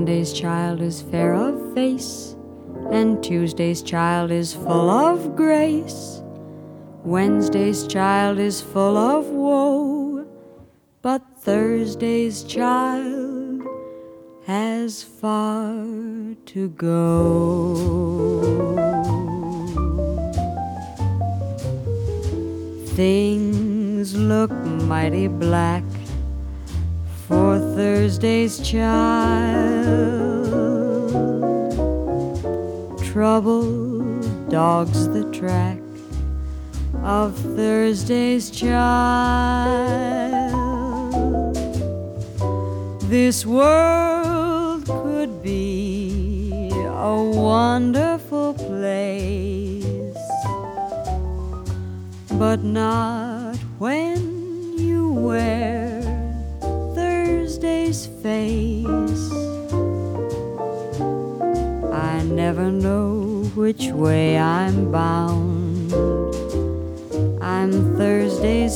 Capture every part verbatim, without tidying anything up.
Monday's child is fair of face, and Tuesday's child is full of grace. Wednesday's child is full of woe, but Thursday's child has far to go. Things look mighty black for Thursday's child. Trouble dogs the track of Thursday's child. This world could be a wonderful place, but not when you wear Thursday's face. I never know which way I'm bound. I'm Thursday's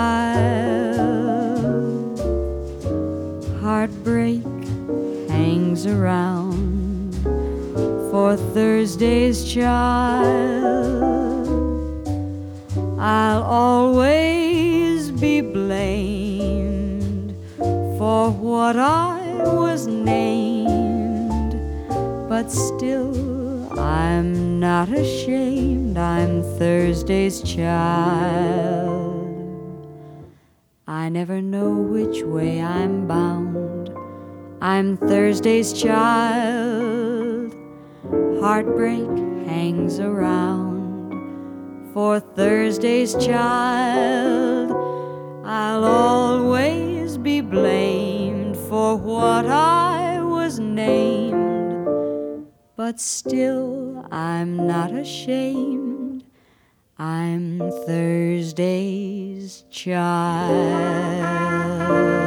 child. Heartbreak hangs around for Thursday's child. I'll always be blamed for what I was named, but still I'm not ashamed. I'm Thursday's child. I never know which way I'm bound. I'm Thursday's child. Heartbreak hangs around for Thursday's child. I'll always be blamed for what I was named, but still I'm not ashamed. I'm Thursday's child.